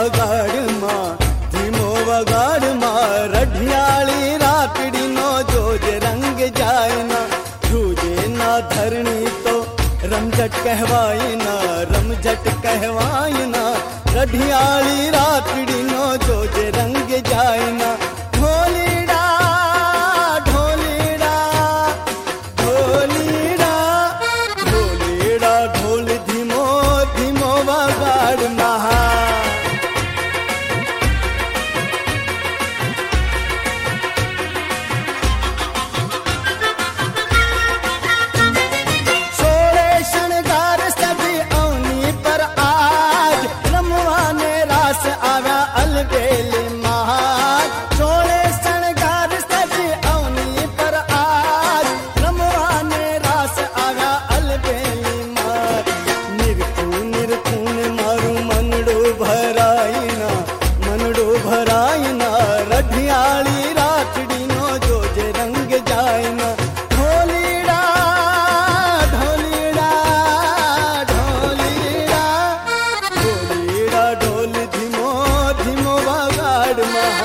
वगाड़ मां रढियाली रातड़ी नो जोज रंग जाए ना जूझे ना धरणी तो रमझट कहवाए ना रमझट कहवाए ना रढियाली रातड़ी नो जोज रंग जाए ना ढोलीड़ा ढोलीड़ा ढोलीड़ा ढोलीड़ा ढोल धीमो धीमो वगाड़ महा बेली महाज छोड़े शणगार सजी अवनी पर आज रमवाने रास आगा अलबेली मार निरखून मारू मनडो भराई ना रढियाली रातड़ी नो जोज रंग जाए ना ढोलीड़ा ढोलीड़ा ढोलीड़ा ढोलीड़ा ढोल धीमो धीमो वगाड़ महा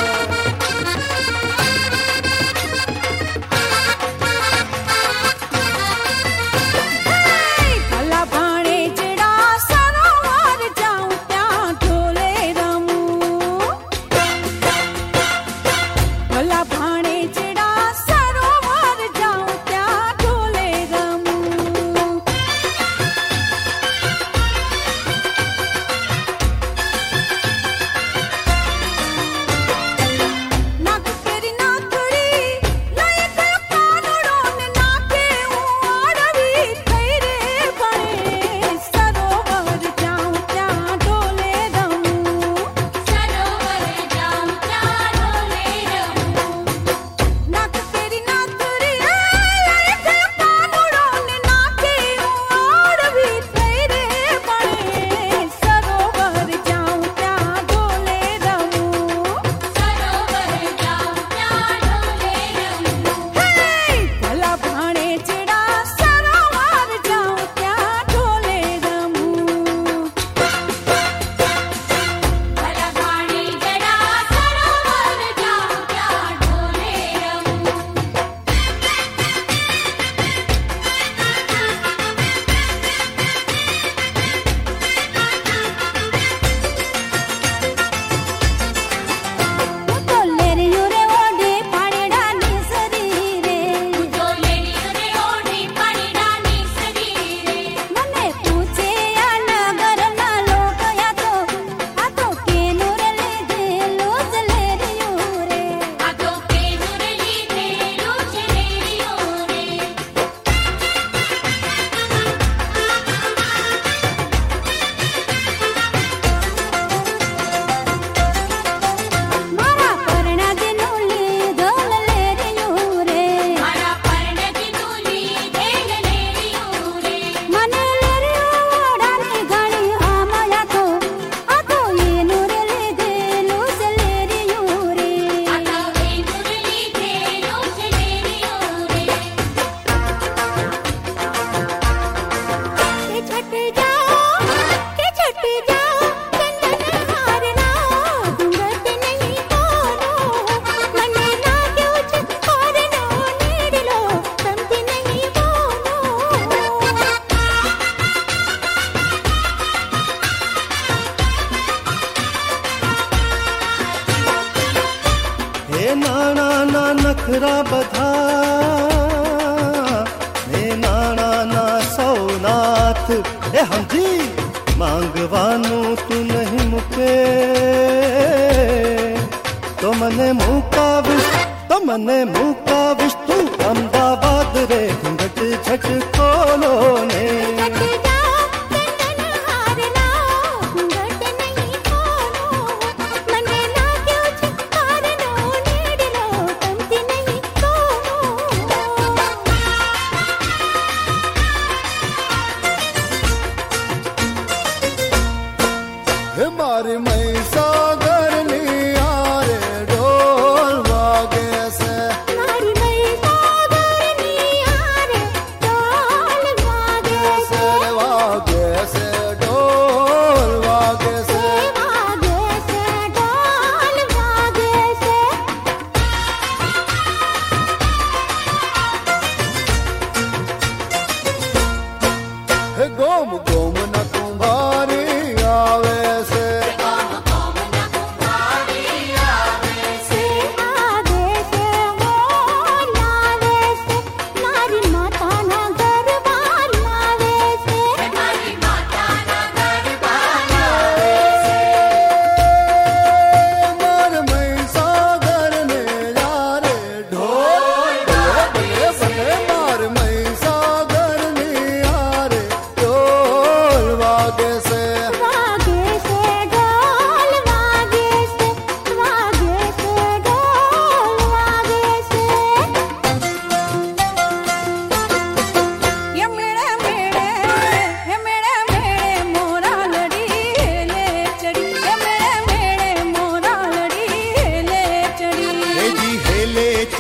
नाना ना नखरा बधा हे नाना ना सौनाथ हे हमजी मांगवानू तू नहीं मुके तो मने मुकाविश तू अहमदाबाद रे घूंघट झट खोलो ने मारी मई सागर लिया रे ढोल वागे से मारी मई सागर लिया रे ढोल वागे से ढोल वागे से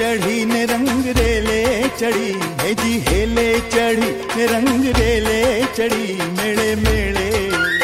चढ़ी ने रंग रेले चढ़ी है जी हेले चढ़ी ने रंग रेले चढ़ी मेले मेले